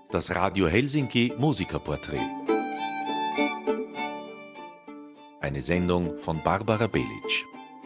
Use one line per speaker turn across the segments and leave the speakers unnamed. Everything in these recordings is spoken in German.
Das Radio Helsinki Musikerporträt. Eine Sendung von Barbara Belic.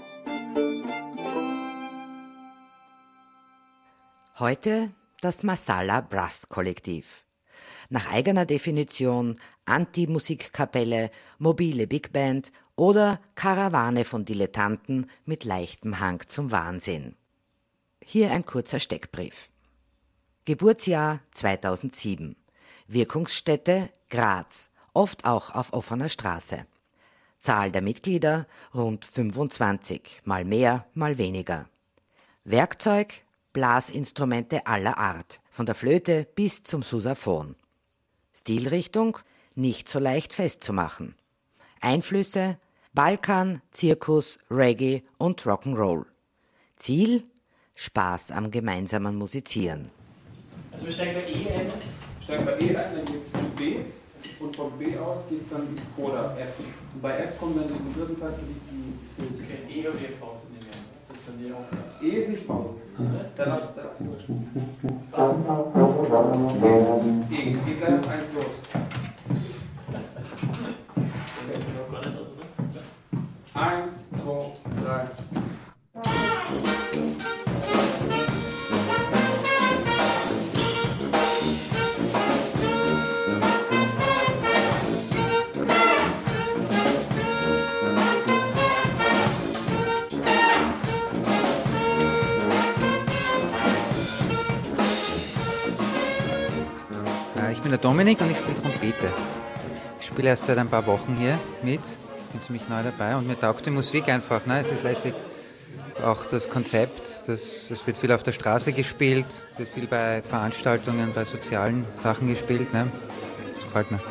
Heute das Masala Brass Kollektiv. Nach eigener Definition Anti-Musikkapelle, mobile Big Band oder Karawane von Dilettanten mit leichtem Hang zum Wahnsinn. Hier ein kurzer Steckbrief. Geburtsjahr 2007. Wirkungsstätte Graz, oft auch auf offener Straße. Zahl der Mitglieder rund 25, mal mehr, mal weniger. Werkzeug Blasinstrumente aller Art, von der Flöte bis zum Sousaphon. Stilrichtung nicht so leicht festzumachen. Einflüsse Balkan, Zirkus, Reggae und Rock'n'Roll. Ziel Spaß am gemeinsamen Musizieren.
Also wir steigen bei E ein, dann geht es zu B und von B aus geht es dann Coda F. Und bei F kommen dann im dritten Teil für die Filz. Okay, E und E-Pause nehmen wir. Das ist dann die auch. E ist nicht Pause. Dann lass uns E, geht gleich auf 1 los. Das ist noch gar nicht aus, oder? 1, 2, 3.
Ich bin der Dominik und ich spiele Trompete. Ich spiele erst seit ein paar Wochen hier mit, bin ziemlich neu dabei und mir taugt die Musik einfach. Ne? Es ist lässig. Auch das Konzept, es wird viel auf der Straße gespielt, es wird viel bei Veranstaltungen, bei sozialen Sachen gespielt. Ne? Das gefällt mir.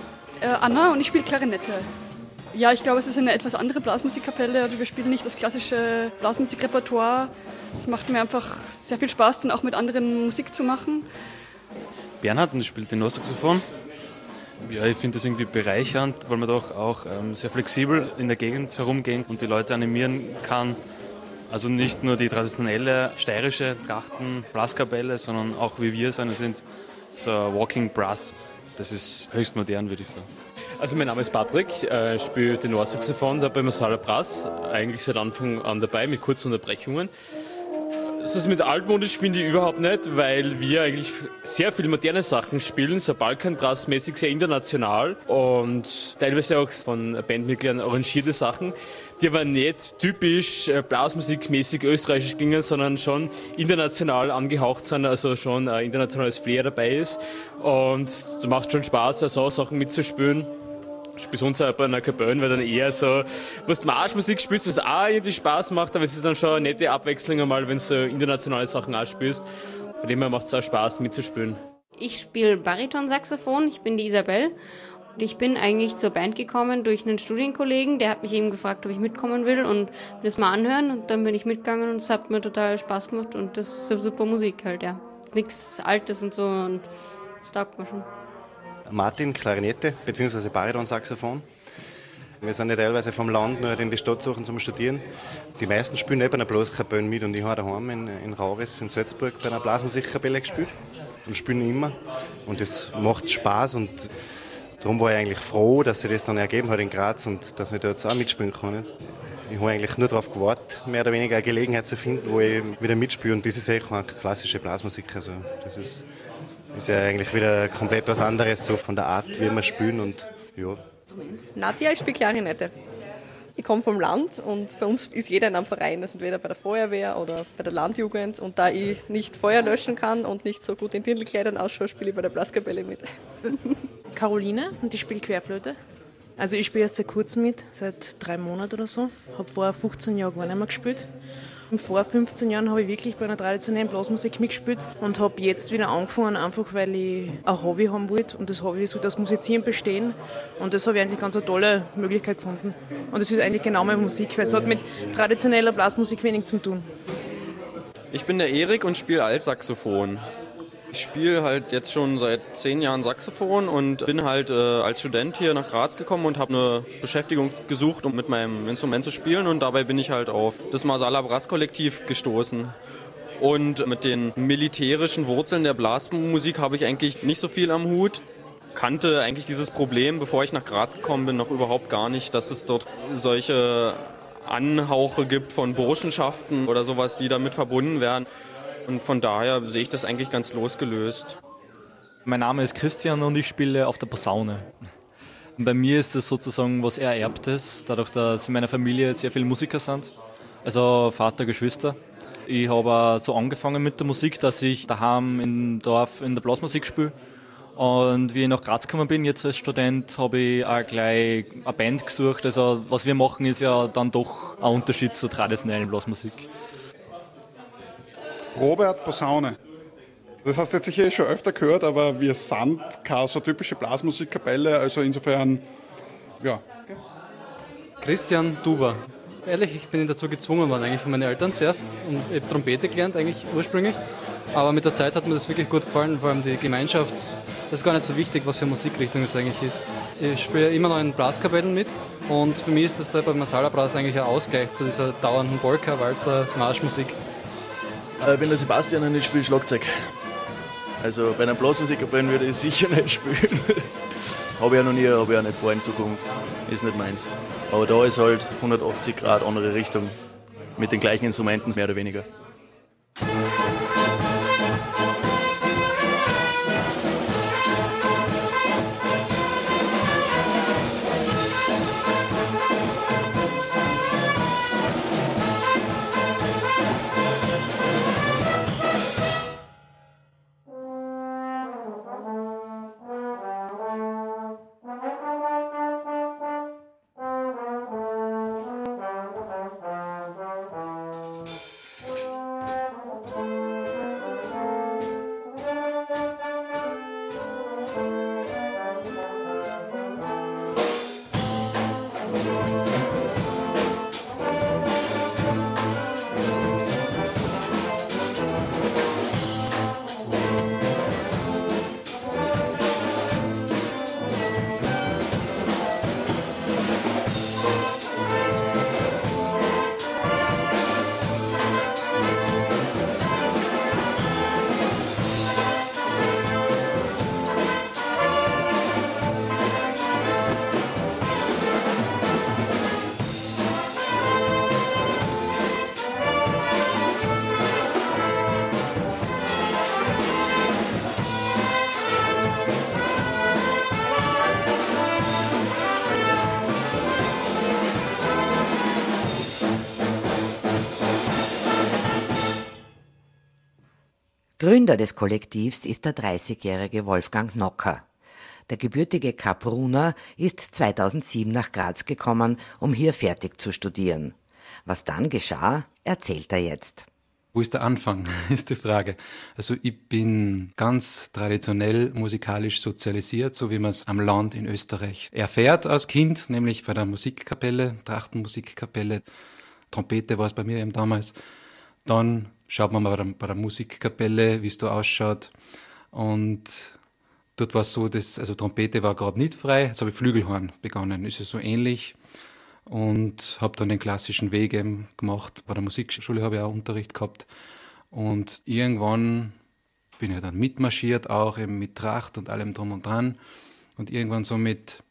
Anna und ich spiele Klarinette. Ja, ich glaube, es ist eine etwas andere Blasmusikkapelle. Also wir spielen nicht das klassische Blasmusikrepertoire. Es macht mir einfach sehr viel Spaß, dann auch mit anderen Musik zu machen.
Bernhard und ich spiele Tenorsaxophon. Ja, ich finde das irgendwie bereichernd, weil man doch auch sehr flexibel in der Gegend herumgehen und die Leute animieren kann. Also nicht nur die traditionelle steirische Trachten-Blaskapelle, sondern auch wie wir es sind, so Walking Brass. Das ist höchst modern, würde ich sagen.
Also mein Name ist Patrick, ich spiele Tenorsaxophon da bei Masala Brass, eigentlich seit Anfang an dabei mit kurzen Unterbrechungen. Das ist mit altmodisch finde ich überhaupt nicht, weil wir eigentlich sehr viele moderne Sachen spielen, so Balkanbrass-mäßig sehr international und teilweise auch von Bandmitgliedern arrangierte Sachen, die aber nicht typisch blasmusikmäßig österreichisch klingen, sondern schon international angehaucht sind, also schon ein internationales Flair dabei ist und es macht schon Spaß, so Sachen mitzuspielen. Besonders bei einer Kapelle, weil dann eher so, was Marschmusik spielst, was auch irgendwie Spaß macht, aber es ist dann schon eine nette Abwechslung einmal, wenn du internationale Sachen auch spielst. Von dem her macht es auch Spaß mitzuspielen.
Ich spiele Baritonsaxophon, ich bin die Isabel. Und ich bin eigentlich zur Band gekommen durch einen Studienkollegen, der hat mich eben gefragt, ob ich mitkommen will und will das mal anhören. Und dann bin ich mitgegangen und es hat mir total Spaß gemacht und das ist so super Musik halt, ja. Nichts Altes und so und das taugt mir schon.
Martin, Klarinette bzw. Baritonsaxophon. Wir sind ja teilweise vom Land nur in die Stadt suchen zum Studieren. Die meisten spielen eben bloß Kapellen mit und ich habe daheim in Rauris in Salzburg bei einer Blasmusikkapelle gespielt und spielen immer. Und das macht Spaß und darum war ich eigentlich froh, dass sich das dann ergeben hat in Graz und dass wir dort auch mitspielen können. Ich habe eigentlich nur darauf gewartet, mehr oder weniger eine Gelegenheit zu finden, wo ich wieder mitspiele und das ist eigentlich eine klassische Blasmusik. Also das ist ja eigentlich wieder komplett was anderes, so von der Art, wie wir spielen und ja.
Nadja, ich spiele Klarinette. Ich komme vom Land und bei uns ist jeder in einem Verein, also entweder bei der Feuerwehr oder bei der Landjugend. Und da ich nicht Feuer löschen kann und nicht so gut in Dirndlkleidern ausschaue, spiele ich bei der Blaskapelle mit.
Caroline und ich spiele Querflöte. Also ich spiele jetzt seit kurzem mit, seit 3 Monaten oder so. Habe vorher 15 Jahre gar nicht mehr gespielt. Und vor 15 Jahren habe ich wirklich bei einer traditionellen Blasmusik mitgespielt und habe jetzt wieder angefangen, einfach weil ich ein Hobby haben wollte. Und das Hobby sollte aus Musizieren bestehen. Und das habe ich eigentlich ganz eine tolle Möglichkeit gefunden. Und das ist eigentlich genau meine Musik, weil es hat mit traditioneller Blasmusik wenig zu tun.
Ich bin der Erik und spiele Altsaxophon. Ich spiele halt jetzt schon seit 10 Jahren Saxophon und bin halt als Student hier nach Graz gekommen und habe eine Beschäftigung gesucht, um mit meinem Instrument zu spielen. Und dabei bin ich halt auf das Masala Brass Kollektiv gestoßen. Und mit den militärischen Wurzeln der Blasmusik habe ich eigentlich nicht so viel am Hut. Kannte eigentlich dieses Problem, bevor ich nach Graz gekommen bin, noch überhaupt gar nicht, dass es dort solche Anhauche gibt von Burschenschaften oder sowas, die damit verbunden werden. Und von daher sehe ich das eigentlich ganz losgelöst.
Mein Name ist Christian und ich spiele auf der Posaune. Und bei mir ist das sozusagen was Ererbtes, dadurch, dass in meiner Familie sehr viele Musiker sind, also Vater, Geschwister. Ich habe so angefangen mit der Musik, dass ich daheim im Dorf in der Blasmusik spiele. Und wie ich nach Graz gekommen bin, jetzt als Student, habe ich auch gleich eine Band gesucht. Also was wir machen, ist ja dann doch ein Unterschied zur traditionellen Blasmusik.
Robert, Posaune. Das hast du jetzt sicher schon öfter gehört, aber wir sind keine so typische Blasmusikkapelle, also insofern, ja.
Christian, Tuba. Ehrlich, ich bin dazu gezwungen worden eigentlich von meinen Eltern zuerst und ich habe Trompete gelernt eigentlich ursprünglich. Aber mit der Zeit hat mir das wirklich gut gefallen, vor allem die Gemeinschaft. Das ist gar nicht so wichtig, was für Musikrichtung es eigentlich ist. Ich spiele immer noch in Blaskapellen mit und für mich ist das da beim Masala Brass eigentlich ein Ausgleich zu dieser dauernden Polka, Walzer, Marschmusik.
Ich bin der Sebastian und ich spiele Schlagzeug. Also bei einer Blasmusikkapelle würde ich sicher nicht spielen. Habe ich ja noch nie, habe ich ja nicht vor in Zukunft. Ist nicht meins. Aber da ist halt 180 Grad andere Richtung. Mit den gleichen Instrumenten, mehr oder weniger.
Gründer des Kollektivs ist der 30-jährige Wolfgang Nocker. Der gebürtige Kaproner ist 2007 nach Graz gekommen, um hier fertig zu studieren. Was dann geschah, erzählt er jetzt.
Wo ist der Anfang, ist die Frage. Also ich bin ganz traditionell musikalisch sozialisiert, so wie man es am Land in Österreich erfährt als Kind, nämlich bei der Musikkapelle, Trachtenmusikkapelle. Trompete war es bei mir eben damals. Dann schaut man mal bei der Musikkapelle, wie es da ausschaut. Und dort war es so, also Trompete war gerade nicht frei, jetzt habe ich Flügelhorn begonnen, ist es so ähnlich. Und habe dann den klassischen Weg eben gemacht. Bei der Musikschule habe ich auch Unterricht gehabt. Und irgendwann bin ich dann mitmarschiert, auch eben mit Tracht und allem drum und dran. Und irgendwann so mit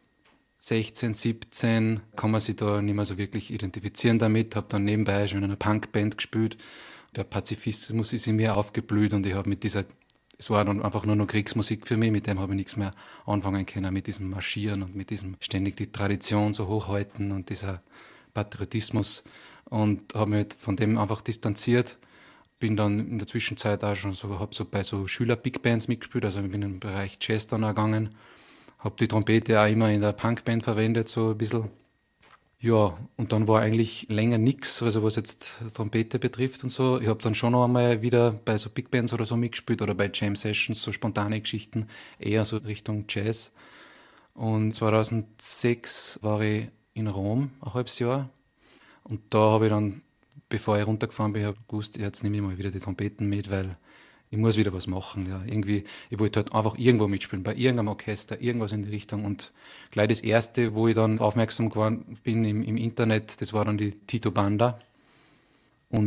16, 17 kann man sich da nicht mehr so wirklich identifizieren damit. Habe dann nebenbei schon in einer Punkband gespielt. Der Pazifismus ist in mir aufgeblüht und ich habe mit dieser, es war dann einfach nur noch Kriegsmusik für mich, mit dem habe ich nichts mehr anfangen können, mit diesem Marschieren und mit diesem ständig die Tradition so hochhalten und dieser Patriotismus, und habe mich von dem einfach distanziert. Bin dann in der Zwischenzeit auch schon so, habe so bei so Schüler-Big-Bands mitgespielt, also ich bin im Bereich Jazz dann auch gegangen, habe die Trompete auch immer in der Punkband verwendet, so ein bisschen. Ja, und dann war eigentlich länger nichts, also was jetzt Trompete betrifft und so. Ich habe dann schon noch einmal wieder bei so Big Bands oder so mitgespielt oder bei Jam Sessions, so spontane Geschichten, eher so Richtung Jazz. Und 2006 war ich in Rom, ein halbes Jahr. Und da habe ich dann, bevor ich runtergefahren bin, gewusst, jetzt nehme ich mal wieder die Trompeten mit, weil ich muss wieder was machen. Ja. Irgendwie, ich wollte halt einfach irgendwo mitspielen, bei irgendeinem Orchester, irgendwas in die Richtung. Und gleich das Erste, wo ich dann aufmerksam geworden bin im Internet, das war dann die Tito Banda. Und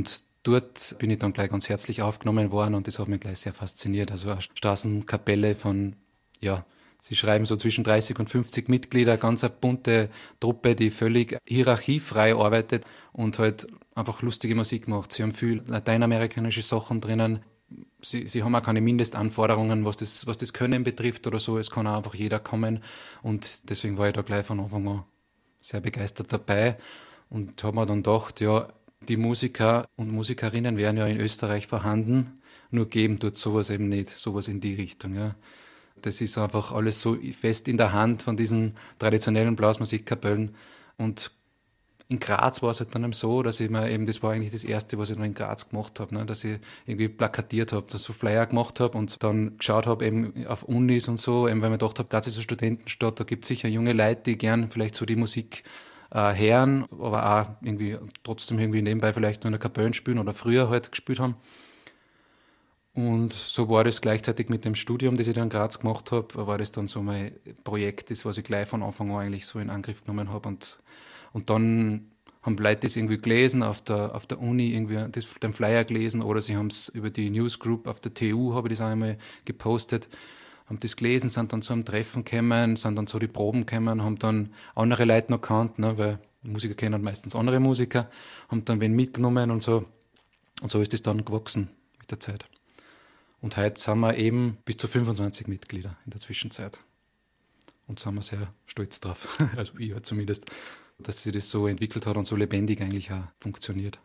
dort bin ich dann gleich ganz herzlich aufgenommen worden und das hat mich gleich sehr fasziniert. Also eine Straßenkapelle von, sie schreiben so zwischen 30 und 50 Mitglieder, ganz eine bunte Truppe, die völlig hierarchiefrei arbeitet und halt einfach lustige Musik macht. Sie haben viel lateinamerikanische Sachen drinnen. Sie haben auch keine Mindestanforderungen, was das Können betrifft oder so. Es kann auch einfach jeder kommen und deswegen war ich da gleich von Anfang an sehr begeistert dabei und habe mir dann gedacht, die Musiker und Musikerinnen wären ja in Österreich vorhanden, nur geben tut sowas eben nicht, sowas in die Richtung. Ja. Das ist einfach alles so fest in der Hand von diesen traditionellen Blasmusikkapellen. Und in Graz war es halt dann eben so, dass ich mir eben, das war eigentlich das Erste, was ich noch in Graz gemacht habe, ne, dass ich irgendwie plakatiert habe, so Flyer gemacht habe und dann geschaut habe eben auf Unis und so, eben weil ich mir gedacht habe, Graz ist eine Studentenstadt, da gibt es sicher junge Leute, die gern vielleicht so die Musik hören, aber auch irgendwie trotzdem irgendwie nebenbei vielleicht nur in der Kapelle spielen oder früher halt gespielt haben. Und so war das gleichzeitig mit dem Studium, das ich dann in Graz gemacht habe, war das dann so mein Projekt, das was ich gleich von Anfang an eigentlich so in Angriff genommen habe. Und dann haben Leute das irgendwie gelesen, auf der Uni irgendwie den Flyer gelesen oder sie haben es über die Newsgroup auf der TU, habe ich das einmal gepostet, haben das gelesen, sind dann zu einem Treffen gekommen, sind dann zu die Proben gekommen, haben dann andere Leute noch gekannt, ne, weil Musiker kennen meistens andere Musiker, haben dann wen mitgenommen und so. Und so ist das dann gewachsen mit der Zeit. Und heute sind wir eben bis zu 25 Mitglieder in der Zwischenzeit. Und sind wir sehr stolz drauf, also ich halt zumindest, dass sich das so entwickelt hat und so lebendig eigentlich auch funktioniert.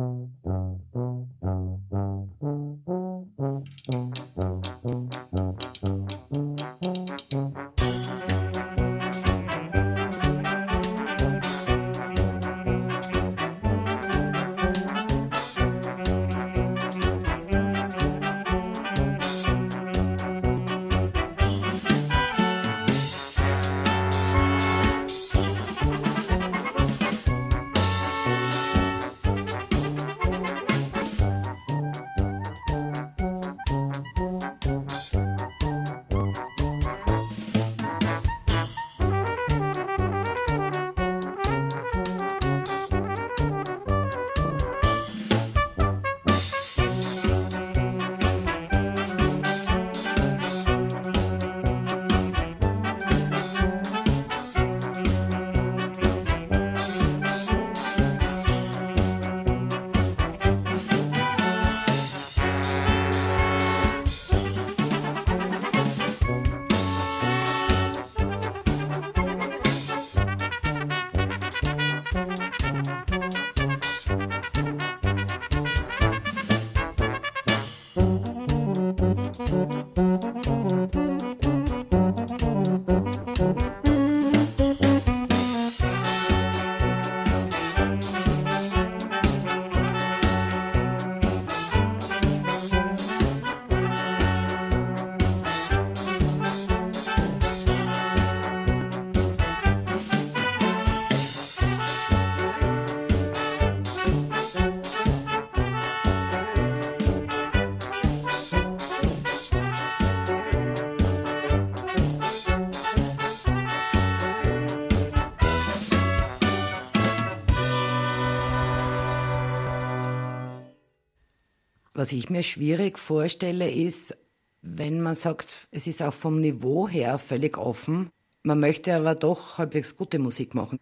Was ich mir schwierig vorstelle, ist, wenn man sagt, es ist auch vom Niveau her völlig offen, man möchte aber doch halbwegs gute Musik machen.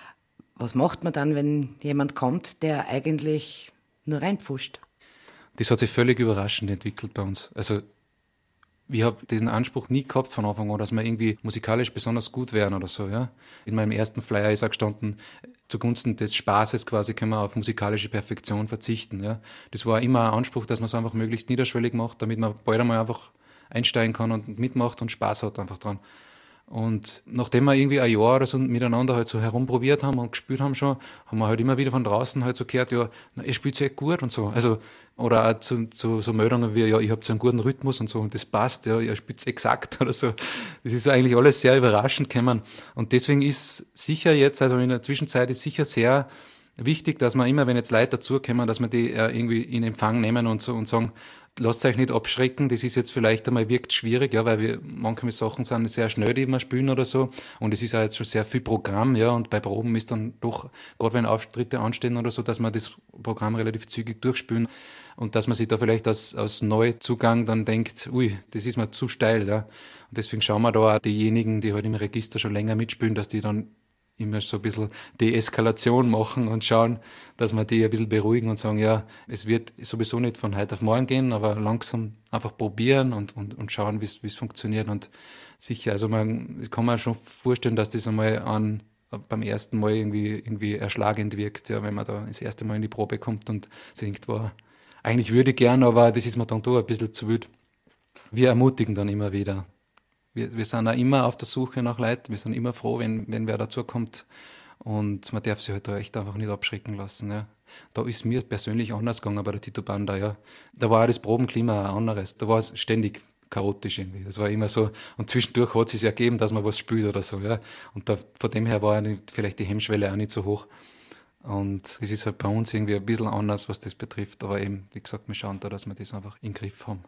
Was macht man dann, wenn jemand kommt, der eigentlich nur reinpfuscht?
Das hat sich völlig überraschend entwickelt bei uns. Also ich habe diesen Anspruch nie gehabt von Anfang an, dass wir irgendwie musikalisch besonders gut wären oder so. Ja? In meinem ersten Flyer ist auch gestanden, zugunsten des Spaßes quasi können wir auf musikalische Perfektion verzichten. Ja? Das war immer ein Anspruch, dass man es einfach möglichst niederschwellig macht, damit man bald einmal einfach einsteigen kann und mitmacht und Spaß hat einfach dran. Und nachdem wir irgendwie ein Jahr oder so miteinander halt so herumprobiert haben und gespielt haben schon, haben wir halt immer wieder von draußen halt so gehört, ja, na, ihr spielt ja echt gut und so. Also, oder auch zu so Meldungen wie, ja, ich habt so einen guten Rhythmus und so und das passt, ja, ihr spielt exakt oder so. Das ist eigentlich alles sehr überraschend gekommen. Und deswegen ist sicher jetzt, also in der Zwischenzeit ist sicher sehr wichtig, dass man immer, wenn jetzt Leute dazukommen, dass man die irgendwie in Empfang nehmen und so und sagen, lasst euch nicht abschrecken, das ist jetzt vielleicht einmal wirkt schwierig, ja, weil manche Sachen sind sehr schnell, die wir spielen oder so, und es ist auch jetzt schon sehr viel Programm, ja, und bei Proben ist dann doch, gerade wenn Auftritte anstehen oder so, dass wir das Programm relativ zügig durchspielen und dass man sich da vielleicht aus Neuzugang dann denkt, ui, das ist mir zu steil, ja, und deswegen schauen wir da auch diejenigen, die halt im Register schon länger mitspielen, dass die dann immer so ein bisschen Deeskalation machen und schauen, dass wir die ein bisschen beruhigen und sagen, ja, es wird sowieso nicht von heute auf morgen gehen, aber langsam einfach probieren und schauen, wie es funktioniert. Und sicher, also ich kann mir schon vorstellen, dass das einmal beim ersten Mal irgendwie erschlagend wirkt, ja, wenn man da das erste Mal in die Probe kommt und denkt, wow, eigentlich würde ich gern, aber das ist mir dann doch ein bisschen zu wild. Wir ermutigen dann immer wieder. Wir sind auch immer auf der Suche nach Leuten, wir sind immer froh, wenn wer dazukommt, und man darf sich halt da echt einfach nicht abschrecken lassen. Ja. Da ist mir persönlich anders gegangen bei der Tito Banda. Ja. Da war auch das Probenklima ein anderes, da war es ständig chaotisch irgendwie. Das war immer so, und zwischendurch hat es sich ergeben, dass man was spielt oder so. Ja. Und von dem her war vielleicht die Hemmschwelle auch nicht so hoch. Und es ist halt bei uns irgendwie ein bisschen anders, was das betrifft, aber eben, wie gesagt, wir schauen da, dass wir das einfach im Griff haben.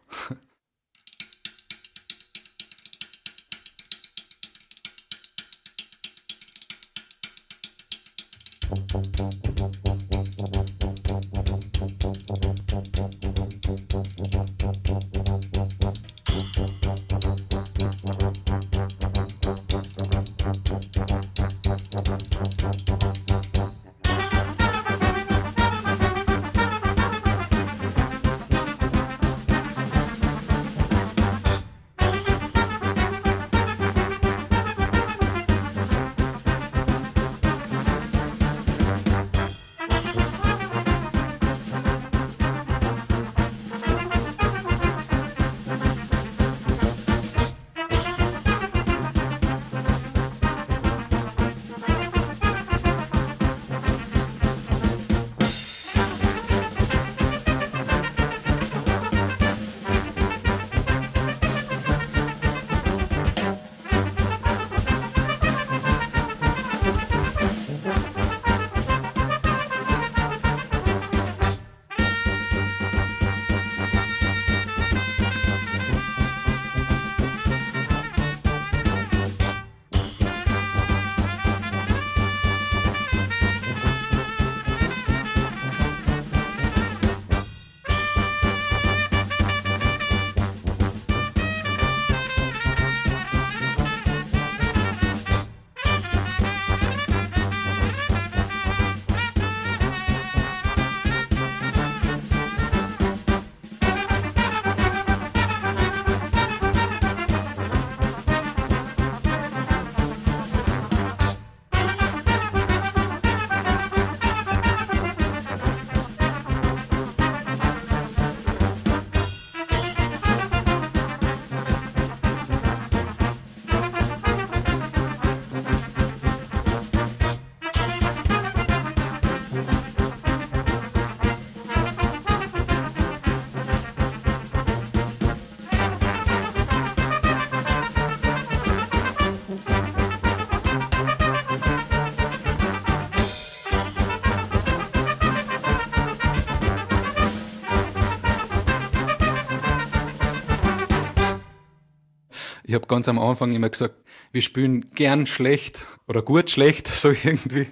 Ich habe ganz am Anfang immer gesagt, wir spielen gern schlecht oder gut schlecht, so irgendwie.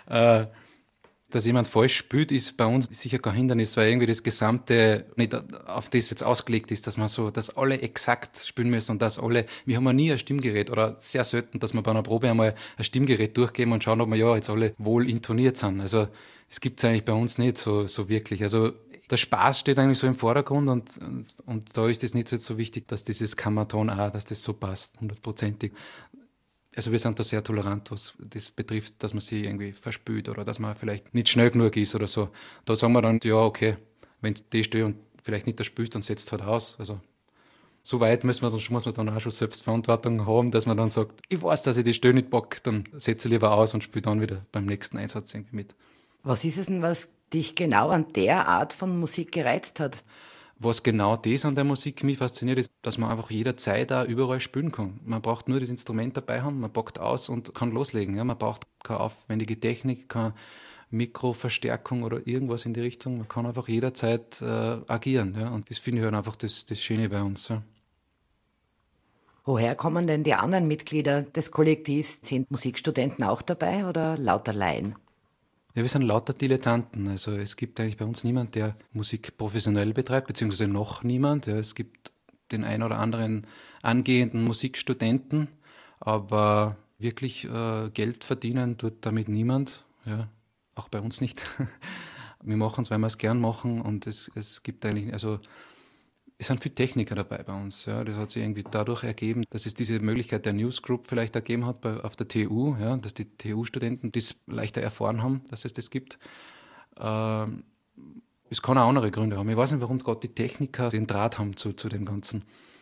Dass jemand falsch spielt, ist bei uns sicher kein Hindernis, weil irgendwie das Gesamte nicht auf das jetzt ausgelegt ist, dass alle exakt spielen müssen und dass alle, wir haben ja nie ein Stimmgerät oder sehr selten, dass wir bei einer Probe einmal ein Stimmgerät durchgeben und schauen, ob wir ja jetzt alle wohl intoniert sind. Also das gibt es eigentlich bei uns nicht so wirklich. Also der Spaß steht eigentlich so im Vordergrund und da ist es nicht so wichtig, dass dieses Kammerton auch, dass das so passt, 100%ig. Also wir sind da sehr tolerant, was das betrifft, dass man sich irgendwie verspült oder dass man vielleicht nicht schnell genug ist oder so. Da sagen wir dann, ja okay, wenn du die stehst und vielleicht nicht das spielst, dann setzt halt aus. Also so weit muss man dann auch schon Selbstverantwortung haben, dass man dann sagt, ich weiß, dass ich die Stelle nicht packe, dann setze ich lieber aus und spiele dann wieder beim nächsten Einsatz irgendwie mit.
Was ist es denn, was dich genau an der Art von Musik gereizt hat?
Was genau das an der Musik mich fasziniert, ist, dass man einfach jederzeit auch überall spielen kann. Man braucht nur das Instrument dabei haben, man packt aus und kann loslegen. Ja? Man braucht keine aufwendige Technik, Mikroverstärkung oder irgendwas in die Richtung. Man kann einfach jederzeit agieren. Ja? Und das finde ich halt einfach das Schöne bei uns. Ja.
Woher kommen denn die anderen Mitglieder des Kollektivs? Sind Musikstudenten auch dabei oder lauter Laien?
Ja, wir sind lauter Dilettanten. Also es gibt eigentlich bei uns niemand, der Musik professionell betreibt, beziehungsweise noch niemand. Ja, es gibt den ein oder anderen angehenden Musikstudenten, aber wirklich Geld verdienen tut damit niemand. Ja, auch bei uns nicht. Wir machen es, weil wir es gern machen, und es gibt eigentlich, also es sind viele Techniker dabei bei uns. Ja. Das hat sich irgendwie dadurch ergeben, dass es diese Möglichkeit der Newsgroup vielleicht ergeben hat auf der TU, ja, dass die TU-Studenten das leichter erfahren haben, dass es das gibt. Es kann auch andere Gründe haben. Ich weiß nicht, warum gerade die Techniker den Draht haben zu dem Ganzen.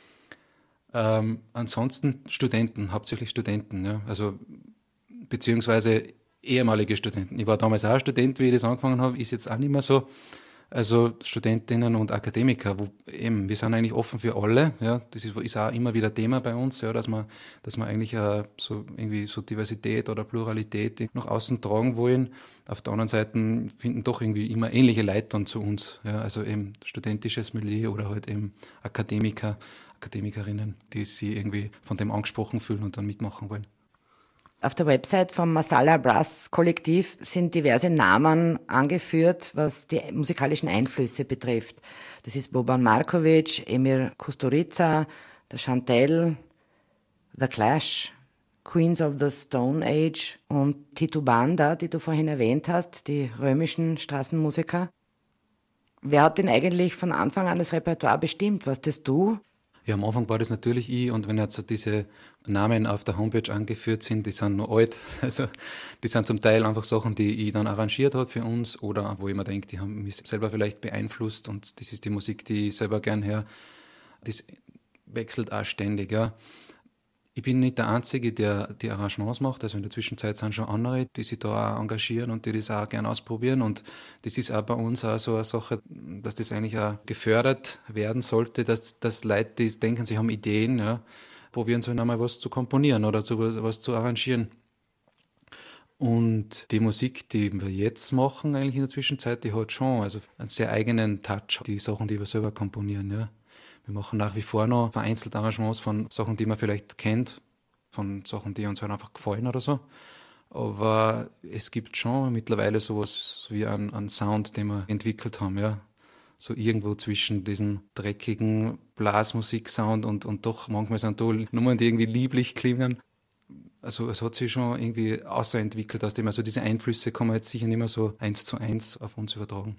Ansonsten Studenten, hauptsächlich Studenten, ja. Also beziehungsweise ehemalige Studenten. Ich war damals auch Student, wie ich das angefangen habe, ist jetzt auch nicht mehr so. Also Studentinnen und Akademiker, wir sind eigentlich offen für alle. Ja, das ist auch immer wieder Thema bei uns, ja, dass wir eigentlich so Diversität oder Pluralität nach außen tragen wollen. Auf der anderen Seite finden doch irgendwie immer ähnliche Leute dann zu uns. Ja, also eben studentisches Milieu oder halt eben Akademiker, Akademikerinnen, die sich irgendwie von dem angesprochen fühlen und dann mitmachen wollen.
Auf der Website vom Masala Brass Kollektiv sind diverse Namen angeführt, was die musikalischen Einflüsse betrifft. Das ist Boban Markovic, Emir Kusturica, der Chantelle, The Clash, Queens of the Stone Age und Titu Banda, die du vorhin erwähnt hast, die römischen Straßenmusiker. Wer hat denn eigentlich von Anfang an das Repertoire bestimmt? Warst das du?
Ja, am Anfang war das natürlich ich, und wenn jetzt diese Namen auf der Homepage angeführt sind, die sind noch alt. Also die sind zum Teil einfach Sachen, die ich dann arrangiert habe für uns, oder wo ich mir denke, die haben mich selber vielleicht beeinflusst, und das ist die Musik, die ich selber gern höre. Das wechselt auch ständig. Ja. Ich bin nicht der Einzige, der die Arrangements macht. Also in der Zwischenzeit sind schon andere, die sich da auch engagieren und die das auch gerne ausprobieren. Und das ist auch bei uns auch so eine Sache, dass das eigentlich auch gefördert werden sollte, dass Leute, die denken, sie haben Ideen, ja, probieren sollen, einmal was zu komponieren oder was zu arrangieren. Und die Musik, die wir jetzt machen, eigentlich in der Zwischenzeit, die hat schon also einen sehr eigenen Touch, die Sachen, die wir selber komponieren, ja. Wir machen nach wie vor noch vereinzelt Arrangements von Sachen, die man vielleicht kennt, von Sachen, die uns halt einfach gefallen oder so. Aber es gibt schon mittlerweile sowas wie einen Sound, den wir entwickelt haben, ja. So irgendwo zwischen diesem dreckigen Blasmusik-Sound und doch manchmal sind da Nummern, die irgendwie lieblich klingen. Also es hat sich schon irgendwie außerentwickelt aus dem. Also diese Einflüsse kann man jetzt sicher nicht mehr so 1:1 auf uns übertragen.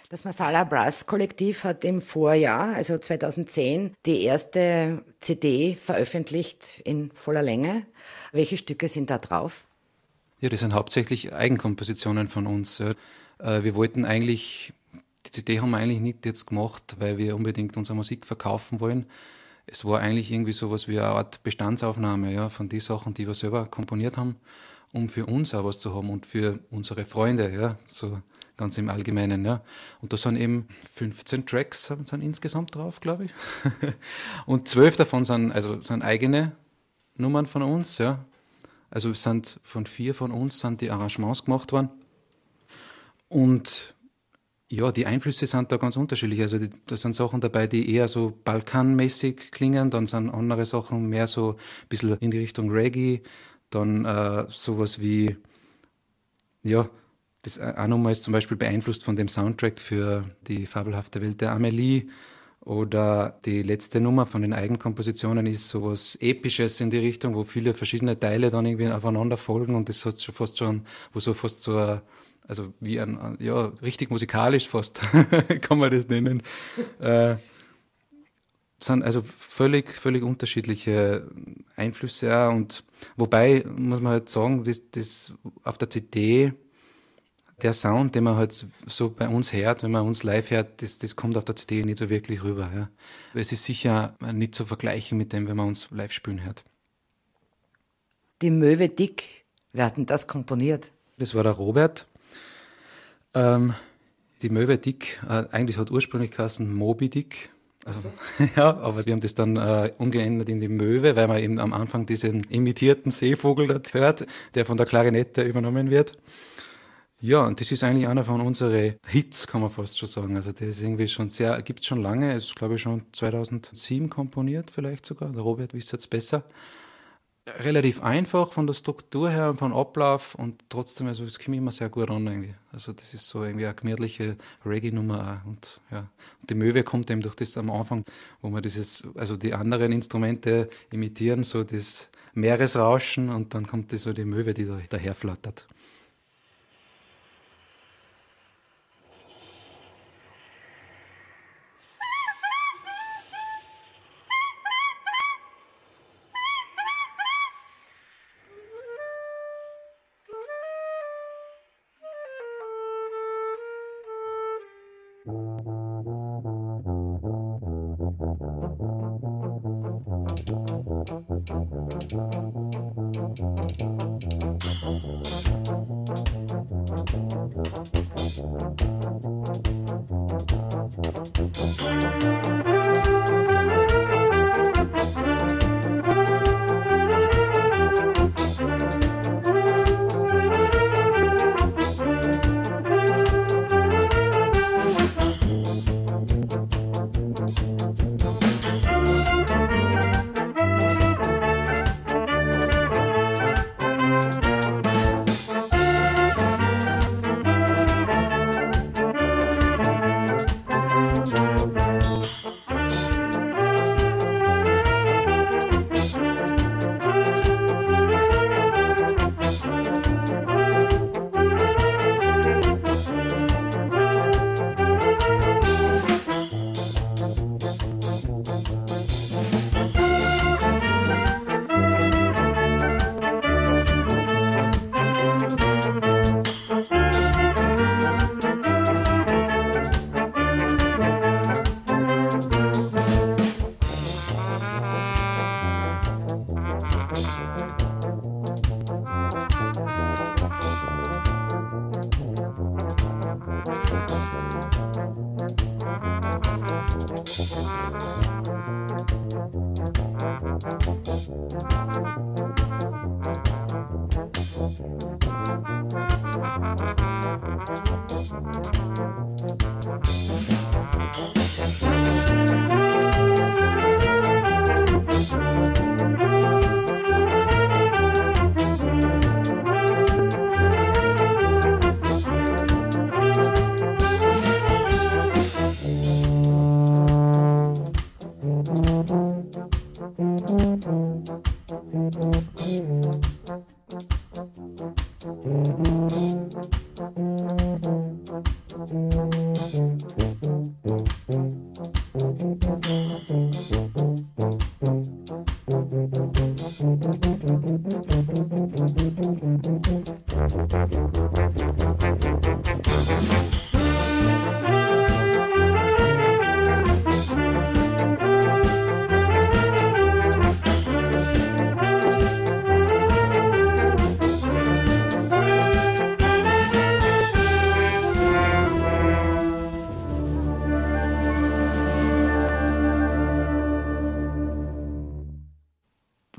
Das Masala Brass Kollektiv hat im Vorjahr, also 2010, die erste CD veröffentlicht in voller Länge. Welche Stücke sind da drauf?
Ja, das sind hauptsächlich Eigenkompositionen von uns. Ja. Wir wollten eigentlich, die CD haben wir eigentlich nicht jetzt gemacht, weil wir unbedingt unsere Musik verkaufen wollen. Es war eigentlich irgendwie sowas wie eine Art Bestandsaufnahme, ja, von den Sachen, die wir selber komponiert haben, um für uns auch was zu haben und für unsere Freunde, ja, so ganz im Allgemeinen. Ja. Und da sind eben 15 Tracks sind insgesamt drauf, glaube ich. Und 12 davon sind eigene Nummern von uns. Ja. Also sind von 4 von uns sind die Arrangements gemacht worden. Und ja, die Einflüsse sind da ganz unterschiedlich. Also da sind Sachen dabei, die eher so balkanmäßig klingen, dann sind andere Sachen mehr so ein bisschen in die Richtung Reggae, dann sowas wie, ja, das eine Nummer ist zum Beispiel beeinflusst von dem Soundtrack für die fabelhafte Welt der Amelie, oder die letzte Nummer von den Eigenkompositionen ist sowas Episches in die Richtung, wo viele verschiedene Teile dann irgendwie aufeinander folgen, und das hat schon fast so also wie richtig musikalisch fast, kann man das nennen. Sind also völlig unterschiedliche Einflüsse auch. Und wobei, muss man halt sagen, das auf der CD, der Sound, den man halt so bei uns hört, wenn man uns live hört, das kommt auf der CD nicht so wirklich rüber. Ja. Es ist sicher nicht zu vergleichen mit dem, wenn man uns live spielen hört.
Die Möwe Dick, wer hat denn das komponiert?
Das war der Robert. Die Möwe Dick, eigentlich hat ursprünglich geheißen Moby Dick. Also, ja, aber wir haben das dann umgeändert in die Möwe, weil man eben am Anfang diesen imitierten Seevogel dort hört, der von der Klarinette übernommen wird. Ja, und das ist eigentlich einer von unseren Hits, kann man fast schon sagen. Also das ist irgendwie gibt es schon lange, ist glaube ich schon 2007 komponiert vielleicht sogar, der Robert wisst es besser. Relativ einfach von der Struktur her und vom Ablauf, und trotzdem, also das kommt immer sehr gut an irgendwie. Also das ist so irgendwie eine gemütliche Reggae-Nummer auch. Und ja, und die Möwe kommt eben durch das am Anfang, wo man die anderen Instrumente imitieren, so das Meeresrauschen, und dann kommt so die Möwe, die daher flattert.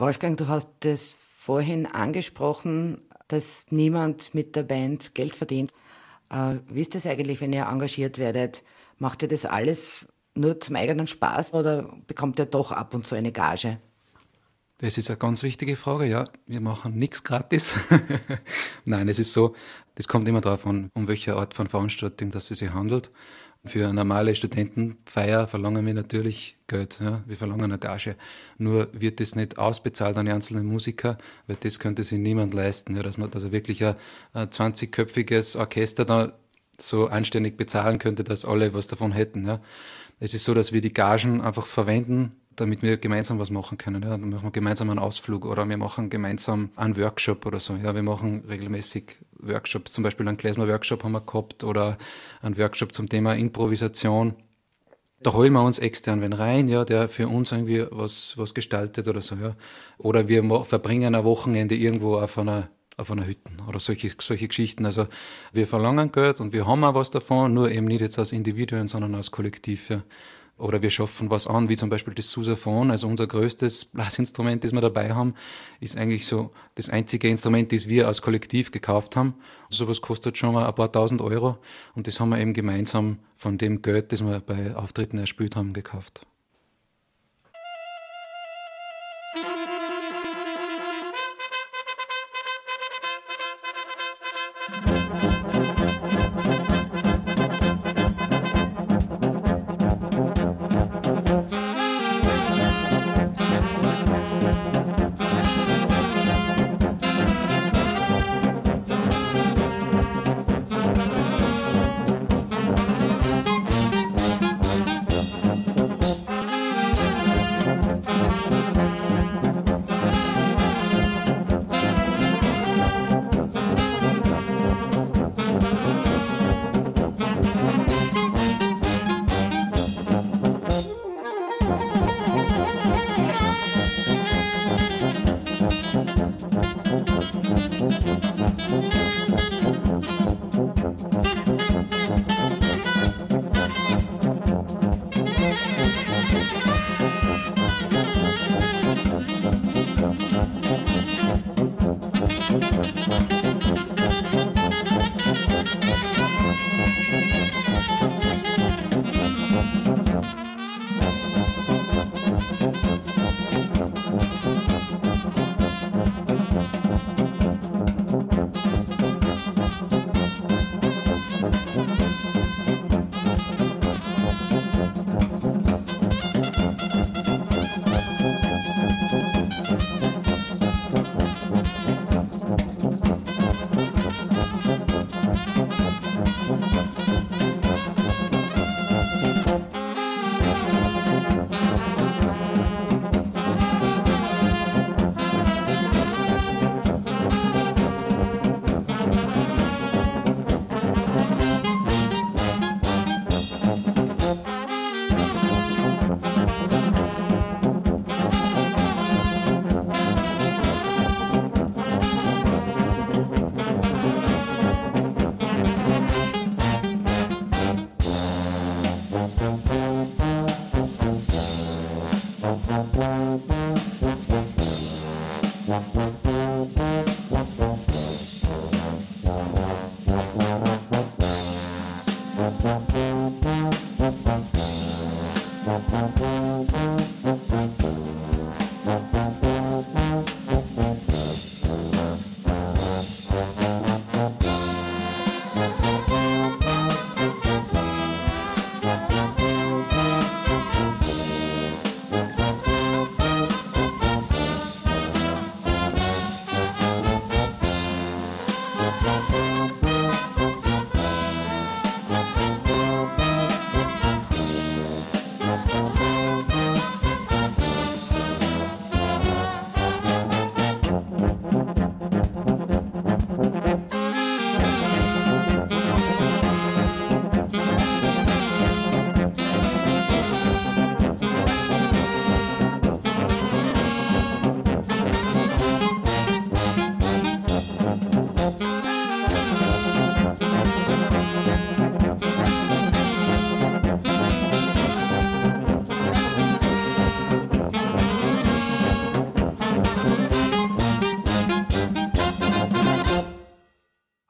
Wolfgang, du hast das vorhin angesprochen, dass niemand mit der Band Geld verdient. Wie ist das eigentlich, wenn ihr engagiert werdet? Macht ihr das alles nur zum eigenen Spaß oder bekommt ihr doch ab und zu eine Gage?
Das ist eine ganz wichtige Frage, ja. Wir machen nichts gratis. Nein, es ist so, das kommt immer darauf an, um welche Art von Veranstaltung das es sich handelt. Für eine normale Studentenfeier verlangen wir natürlich Geld, ja. Wir verlangen eine Gage. Nur wird das nicht ausbezahlt an die einzelnen Musiker, weil das könnte sich niemand leisten, ja, dass er wirklich ein 20-köpfiges Orchester da so anständig bezahlen könnte, dass alle was davon hätten. Ja. Es ist so, dass wir die Gagen einfach verwenden, damit wir gemeinsam was machen können. Ja. Dann machen wir gemeinsam einen Ausflug oder wir machen gemeinsam einen Workshop oder so. Ja. Wir machen regelmäßig Workshops, zum Beispiel einen Klezmer-Workshop haben wir gehabt oder einen Workshop zum Thema Improvisation. Da holen wir uns extern wen rein, ja, der für uns irgendwie was gestaltet oder so. Ja. Oder wir verbringen ein Wochenende irgendwo auf einer Hütte oder solche Geschichten. Also wir verlangen Geld und wir haben auch was davon, nur eben nicht jetzt als Individuen, sondern als Kollektiv. Ja. Oder wir schaffen was an, wie zum Beispiel das Sousaphon, also unser größtes Blasinstrument, das wir dabei haben, ist eigentlich so das einzige Instrument, das wir als Kollektiv gekauft haben. Sowas kostet schon mal ein paar tausend Euro und das haben wir eben gemeinsam von dem Geld, das wir bei Auftritten erspielt haben, gekauft.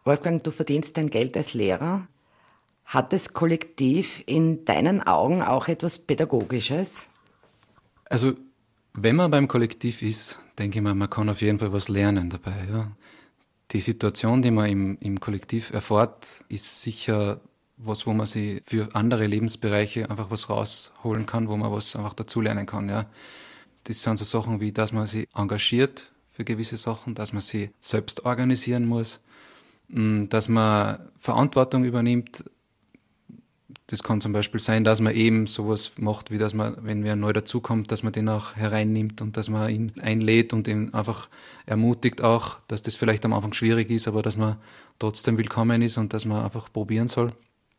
Wolfgang, du verdienst dein Geld als Lehrer. Hat das Kollektiv in deinen Augen auch etwas Pädagogisches?
Also, wenn man beim Kollektiv ist, denke ich mal, man kann auf jeden Fall was lernen dabei. Ja. Die Situation, die man im Kollektiv erfährt, ist sicher was, wo man sich für andere Lebensbereiche einfach was rausholen kann, wo man was einfach dazulernen kann. Ja. Das sind so Sachen wie, dass man sich engagiert für gewisse Sachen, dass man sich selbst organisieren muss, dass man Verantwortung übernimmt. Das kann zum Beispiel sein, dass man eben sowas macht, wie dass man, wenn wer neu dazukommt, dass man den auch hereinnimmt und dass man ihn einlädt und ihn einfach ermutigt auch, dass das vielleicht am Anfang schwierig ist, aber dass man trotzdem willkommen ist und dass man einfach probieren soll.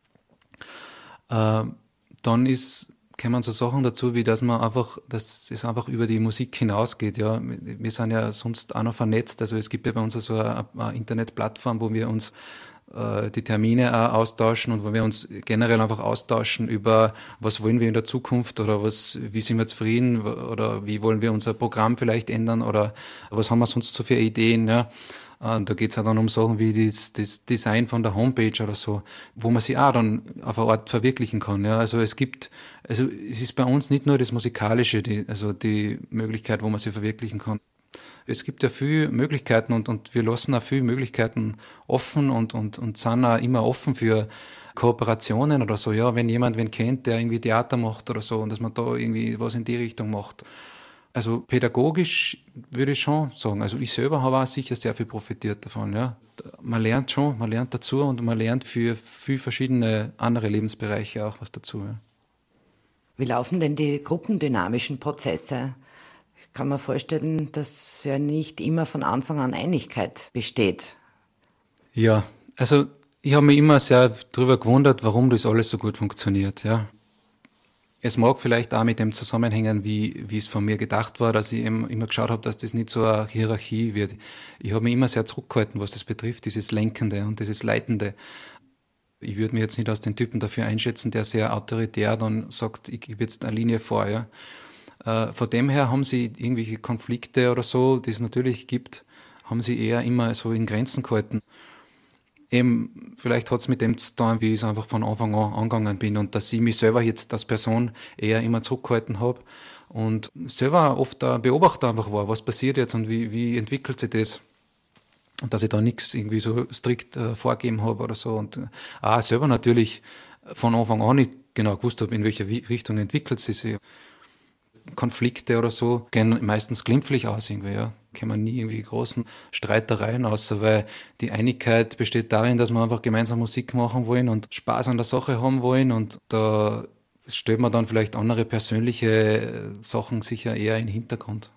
Dann kommen so Sachen dazu, wie dass es einfach über die Musik hinausgeht. Ja. Wir sind ja sonst auch noch vernetzt. Also es gibt ja bei uns so eine Internetplattform, wo wir uns die Termine auch austauschen und wo wir uns generell einfach austauschen über, was wollen wir in der Zukunft oder wie sind wir zufrieden oder wie wollen wir unser Programm vielleicht ändern oder was haben wir sonst so für Ideen. Ja. Und da geht es ja dann um Sachen wie das Design von der Homepage oder so, wo man sich auch dann auf eine Art verwirklichen kann. Ja. Also es ist bei uns nicht nur das Musikalische, die Möglichkeit, wo man sich verwirklichen kann. Es gibt ja viele Möglichkeiten und wir lassen auch viele Möglichkeiten offen und sind auch immer offen für Kooperationen oder so. Ja, wenn jemand wen kennt, der irgendwie Theater macht oder so und dass man da irgendwie was in die Richtung macht. Also pädagogisch würde ich schon sagen. Also ich selber habe auch sicher sehr viel profitiert davon. Ja. Man lernt dazu und man lernt für viele verschiedene andere Lebensbereiche auch was dazu. Ja.
Wie laufen denn die gruppendynamischen Prozesse? Ich kann mir vorstellen, dass ja nicht immer von Anfang an Einigkeit besteht.
Ja, also ich habe mich immer sehr darüber gewundert, warum das alles so gut funktioniert. Ja. Es mag vielleicht auch mit dem zusammenhängen, wie es von mir gedacht war, dass ich eben immer geschaut habe, dass das nicht so eine Hierarchie wird. Ich habe mich immer sehr zurückgehalten, was das betrifft, dieses Lenkende und dieses Leitende. Ich würde mich jetzt nicht als den Typen dafür einschätzen, der sehr autoritär dann sagt, ich gebe jetzt eine Linie vor. Ja. Von dem her haben sie irgendwelche Konflikte oder so, die es natürlich gibt, haben sie eher immer so in Grenzen gehalten. Eben, vielleicht hat es mit dem zu tun, wie ich es einfach von Anfang an angegangen bin und dass ich mich selber jetzt als Person eher immer zurückgehalten habe und selber oft ein Beobachter einfach war, was passiert jetzt und wie entwickelt sich das. Und dass ich da nichts irgendwie so strikt vorgegeben habe oder so und auch selber natürlich von Anfang an nicht genau gewusst habe, in welche Richtung entwickelt sie sich. Konflikte oder so gehen meistens glimpflich aus irgendwie, ja. Kommen nie irgendwie großen Streitereien außer, weil die Einigkeit besteht darin, dass wir einfach gemeinsam Musik machen wollen und Spaß an der Sache haben wollen und da stellt man dann vielleicht andere persönliche Sachen sicher eher in den Hintergrund.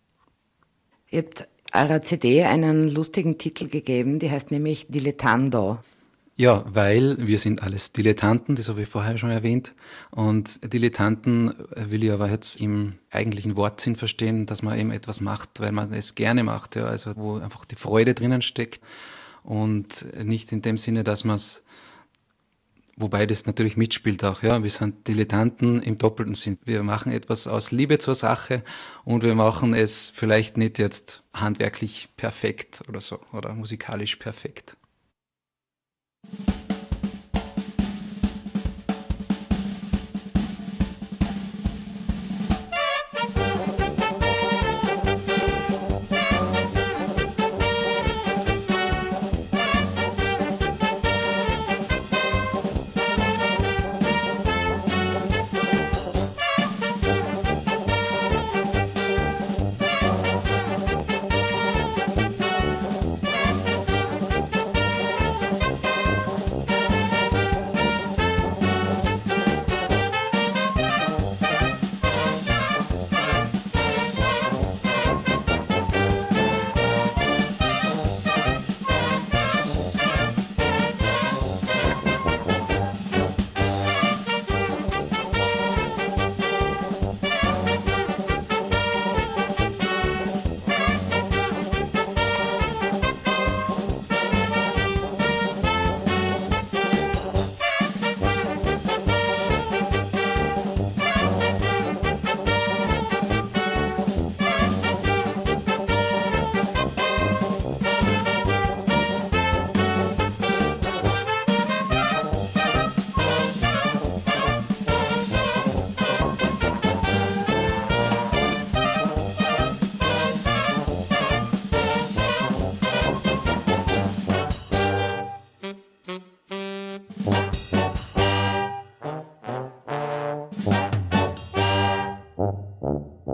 Ihr habt eurer CD einen lustigen Titel gegeben, die heißt nämlich Dilettando.
Ja, weil wir sind alles Dilettanten, das habe ich vorher schon erwähnt. Und Dilettanten will ich aber jetzt im eigentlichen Wortsinn verstehen, dass man eben etwas macht, weil man es gerne macht, ja, also wo einfach die Freude drinnen steckt und nicht in dem Sinne, dass man es, wobei das natürlich mitspielt auch, ja, wir sind Dilettanten im doppelten Sinn. Wir machen etwas aus Liebe zur Sache und wir machen es vielleicht nicht jetzt handwerklich perfekt oder so oder musikalisch perfekt.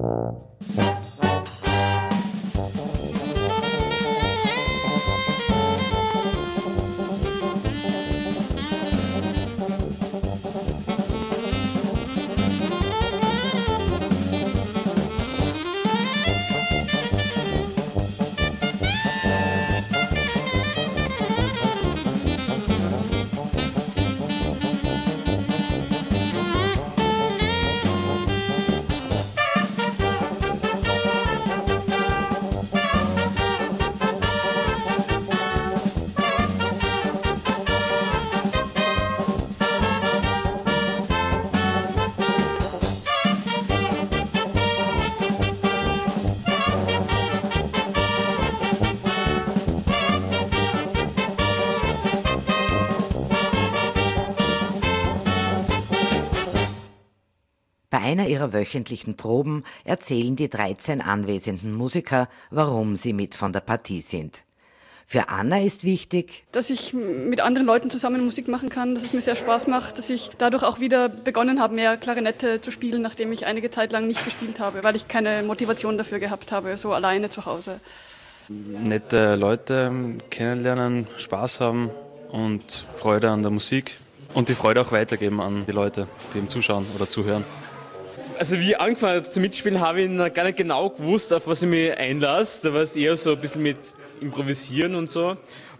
Bei einer ihrer wöchentlichen Proben erzählen die 13 anwesenden Musiker, warum sie mit von der Partie sind. Für Anna ist wichtig,
dass ich mit anderen Leuten zusammen Musik machen kann, dass es mir sehr Spaß macht, dass ich dadurch auch wieder begonnen habe, mehr Klarinette zu spielen, nachdem ich einige Zeit lang nicht gespielt habe, weil ich keine Motivation dafür gehabt habe, so alleine zu Hause.
Nette Leute kennenlernen, Spaß haben und Freude an der Musik und die Freude auch weitergeben an die Leute, die ihm zuschauen oder zuhören.
Also wie ich angefangen habe zu mitspielen, habe ich noch gar nicht genau gewusst, auf was ich mich einlasse. Da war es eher so ein bisschen mit Improvisieren und so.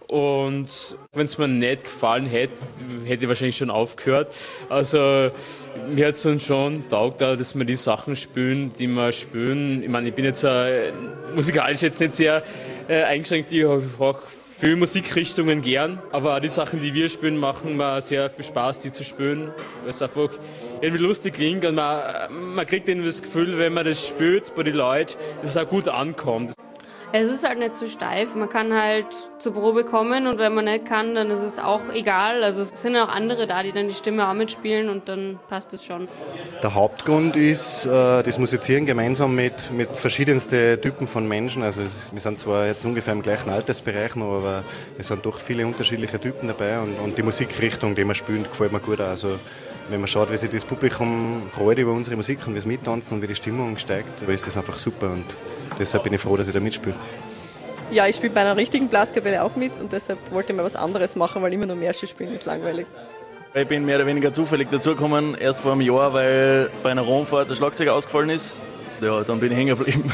Und wenn es mir nicht gefallen hätte, hätte ich wahrscheinlich schon aufgehört. Also mir hat es dann schon taugt, dass wir die Sachen spielen, die wir spielen. Ich meine, ich bin jetzt musikalisch jetzt nicht sehr eingeschränkt, ich habe auch viele Musikrichtungen gern, aber auch die Sachen, die wir spielen, machen mir sehr viel Spaß, die zu spielen, weil es einfach irgendwie lustig klingt und man kriegt irgendwie das Gefühl, wenn man das spielt bei den Leuten, dass es auch gut ankommt.
Es ist halt nicht so steif, man kann halt zur Probe kommen und wenn man nicht kann, dann ist es auch egal. Also es sind auch andere da, die dann die Stimme auch mitspielen und dann passt es schon.
Der Hauptgrund ist das Musizieren gemeinsam mit verschiedensten Typen von Menschen. Also wir sind zwar jetzt ungefähr im gleichen Altersbereich noch, aber es sind doch viele unterschiedliche Typen dabei und die Musikrichtung, die wir spielen, gefällt mir gut. Also wenn man schaut, wie sich das Publikum freut über unsere Musik und wie es mittanzen und wie die Stimmung steigt, ist das einfach super und deshalb bin ich froh, dass ich da mitspiele.
Ja, ich spiele bei einer richtigen Blaskapelle auch mit und deshalb wollte ich mal was anderes machen, weil immer nur Märsche spielen ist langweilig.
Ich bin mehr oder weniger zufällig dazugekommen, erst vor einem Jahr, weil bei einer Rundfahrt der Schlagzeuger ausgefallen ist. Ja, dann bin ich hängen geblieben.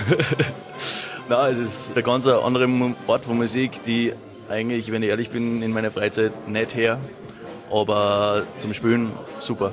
Nein, es ist ein ganz anderer Art von Musik, die eigentlich, wenn ich ehrlich bin, in meiner Freizeit nicht her. Aber zum Spielen super.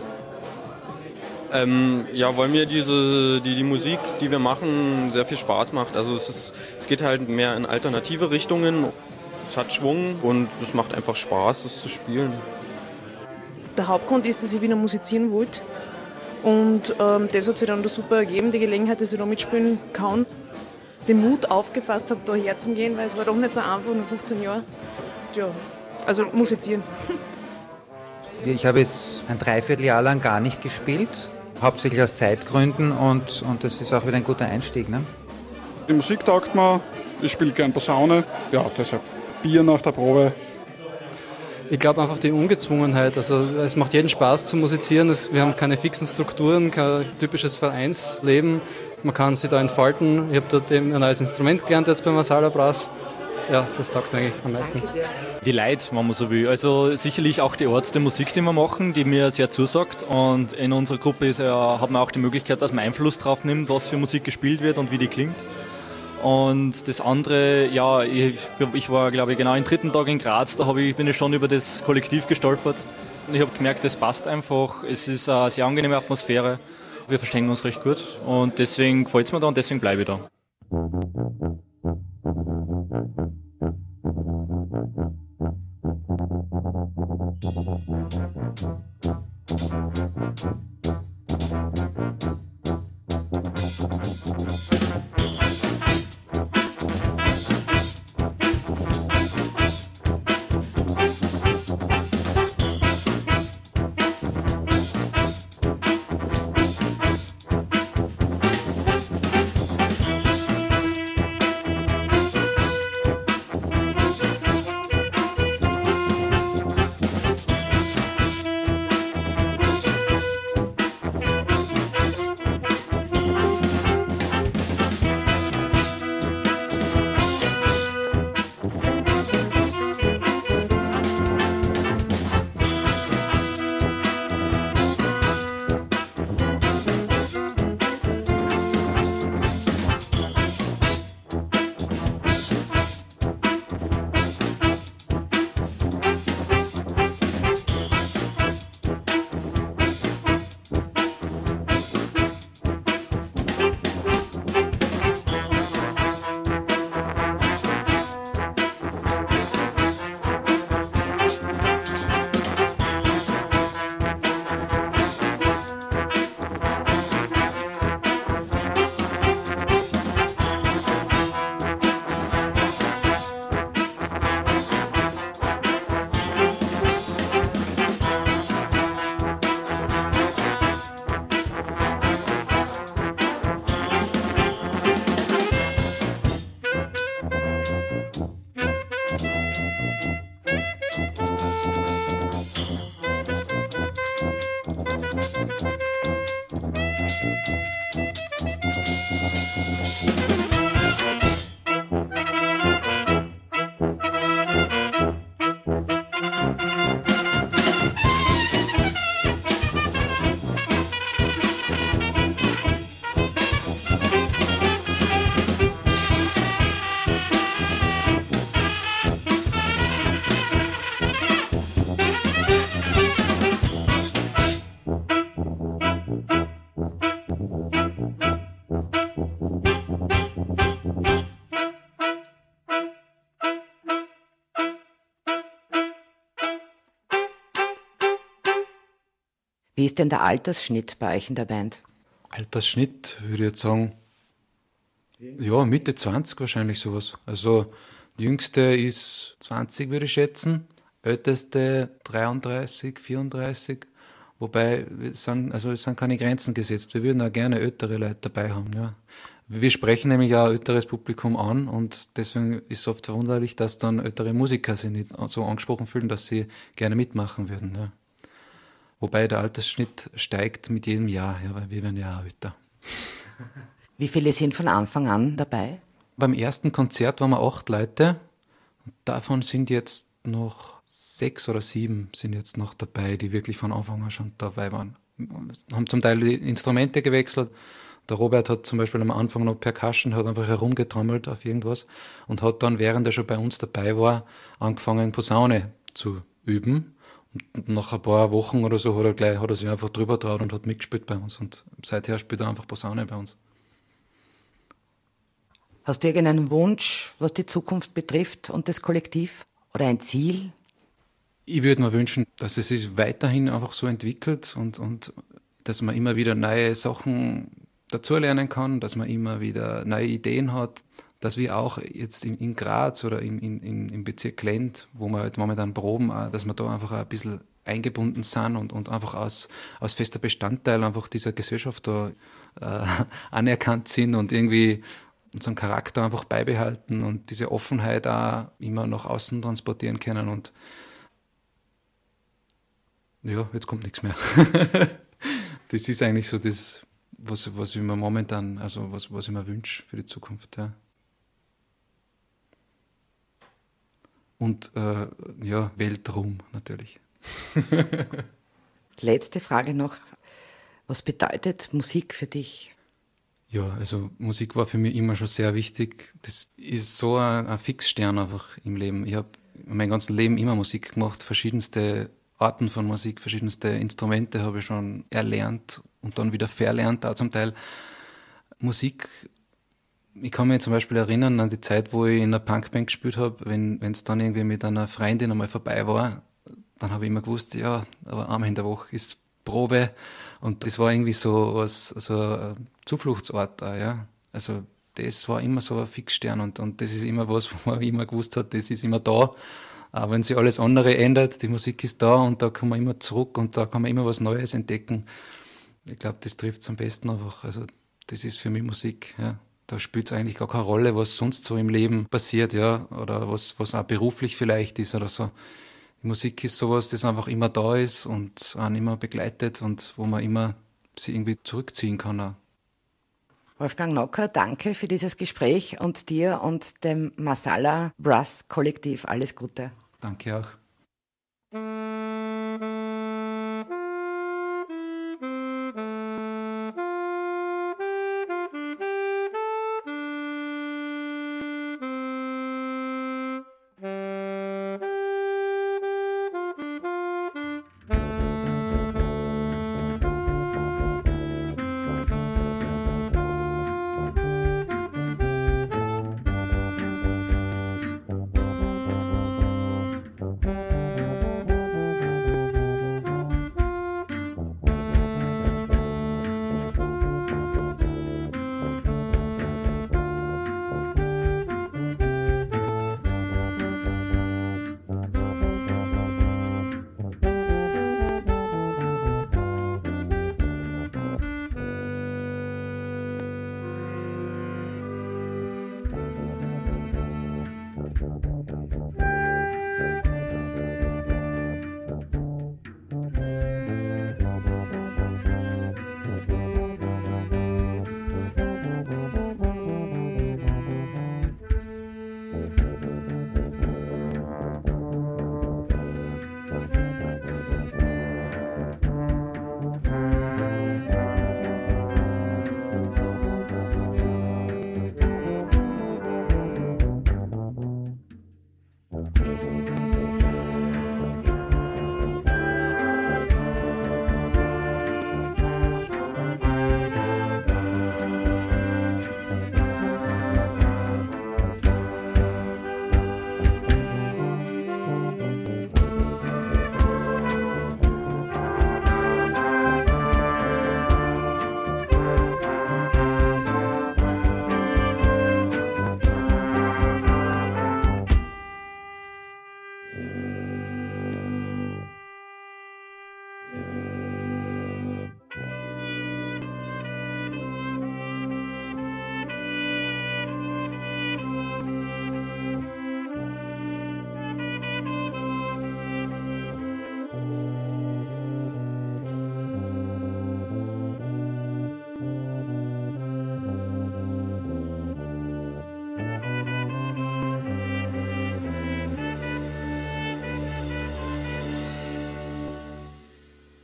Ja, weil mir die Musik, die wir machen, sehr viel Spaß macht. Also es geht halt mehr in alternative Richtungen. Es hat Schwung und es macht einfach Spaß, es zu spielen.
Der Hauptgrund ist, dass ich wieder musizieren wollte. Und das hat sich dann super ergeben, die Gelegenheit, dass ich da mitspielen kann. Den Mut aufgefasst habe, da herzugehen, weil es war doch nicht so einfach, nur 15 Jahre. Ja, also musizieren.
Ich habe jetzt ein Dreivierteljahr lang gar nicht gespielt, hauptsächlich aus Zeitgründen und das ist auch wieder ein guter Einstieg. Ne?
Die Musik taugt mir, ich spiele gern Posaune, ja, deshalb Bier nach der Probe.
Ich glaube einfach die Ungezwungenheit, also es macht jeden Spaß zu musizieren, wir haben keine fixen Strukturen, kein typisches Vereinsleben, man kann sich da entfalten. Ich habe dort eben ein neues Instrument gelernt jetzt beim Masala Brass. Ja, das taugt mir eigentlich am meisten.
Die Leute, wenn man so will. Also sicherlich auch die Art der Musik, die wir machen, die mir sehr zusagt. Und in unserer Gruppe hat man auch die Möglichkeit, dass man Einfluss drauf nimmt, was für Musik gespielt wird und wie die klingt. Und das andere, ja, ich war, glaube ich, genau den 3. Tag in Graz, da bin ich schon über das Kollektiv gestolpert. Und ich habe gemerkt, das passt einfach. Es ist eine sehr angenehme Atmosphäre. Wir verstehen uns recht gut. Und deswegen gefällt es mir da und deswegen bleibe ich da.
Wie ist denn der Altersschnitt bei euch in der Band?
Altersschnitt würde ich jetzt sagen, ja, Mitte 20 wahrscheinlich sowas. Also die jüngste ist 20, würde ich schätzen, älteste 33, 34. Wobei es sind keine Grenzen gesetzt. Wir würden auch gerne ältere Leute dabei haben. Ja. Wir sprechen nämlich auch ein älteres Publikum an und deswegen ist es oft verwunderlich, dass dann ältere Musiker sich nicht so angesprochen fühlen, dass sie gerne mitmachen würden. Ja. Wobei der Altersschnitt steigt mit jedem Jahr, ja, weil wir werden ja auch älter.
Wie viele sind von Anfang an dabei?
Beim ersten Konzert waren wir 8 Leute. Und davon sind jetzt noch 6 oder 7 sind jetzt noch dabei, die wirklich von Anfang an schon dabei waren. Haben zum Teil die Instrumente gewechselt. Der Robert hat zum Beispiel am Anfang noch Percussion, hat einfach herumgetrommelt auf irgendwas und hat dann, während er schon bei uns dabei war, angefangen Posaune zu üben. Und nach ein paar Wochen oder so hat er sich einfach drüber traut und hat mitgespielt bei uns. Und seither spielt er einfach Posaune bei uns.
Hast du irgendeinen Wunsch, was die Zukunft betrifft und das Kollektiv? Oder ein Ziel?
Ich würde mir wünschen, dass es sich weiterhin einfach so entwickelt und dass man immer wieder neue Sachen dazulernen kann, dass man immer wieder neue Ideen hat, dass wir auch jetzt in Graz oder im Bezirk Lend, wo wir halt momentan proben, dass wir da einfach ein bisschen eingebunden sind und einfach als fester Bestandteil einfach dieser Gesellschaft da anerkannt sind und irgendwie unseren Charakter einfach beibehalten und diese Offenheit auch immer nach außen transportieren können. Und ja, jetzt kommt nichts mehr. Das ist eigentlich so das, was ich mir momentan, also was ich mir wünsche für die Zukunft. Ja. Und Weltruhm natürlich.
Letzte Frage noch. Was bedeutet Musik für dich?
Ja, also Musik war für mich immer schon sehr wichtig. Das ist so ein Fixstern einfach im Leben. Ich habe mein ganzes Leben immer Musik gemacht, verschiedenste Arten von Musik, verschiedenste Instrumente habe ich schon erlernt und dann wieder verlernt, auch zum Teil. Musik, ich kann mich zum Beispiel erinnern an die Zeit, wo ich in einer Punkband gespielt habe, wenn es dann irgendwie mit einer Freundin einmal vorbei war, dann habe ich immer gewusst, ja, aber einmal in der Woche ist Probe und das war irgendwie so ein Zufluchtsort auch, ja. Also das war immer so ein Fixstern und das ist immer was, wo man immer gewusst hat, das ist immer da. Auch wenn sich alles andere ändert, die Musik ist da und da kann man immer zurück und da kann man immer was Neues entdecken. Ich glaube, das trifft es am besten einfach. Also das ist für mich Musik, ja. Da spielt es eigentlich gar keine Rolle, was sonst so im Leben passiert, ja, oder was auch beruflich vielleicht ist oder so. Die Musik ist sowas, das einfach immer da ist und einen immer begleitet und wo man immer sich irgendwie zurückziehen kann auch.
Wolfgang Nocker, danke für dieses Gespräch und dir und dem Masala Brass Kollektiv alles Gute.
Danke auch.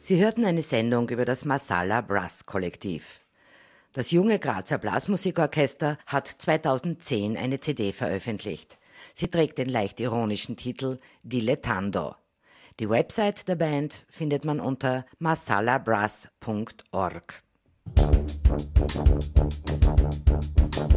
Sie hörten eine Sendung über das Masala Brass Kollektiv. Das junge Grazer Blasmusikorchester hat 2010 eine CD veröffentlicht. Sie trägt den leicht ironischen Titel Dilettando. Die Website der Band findet man unter masalabrass.org.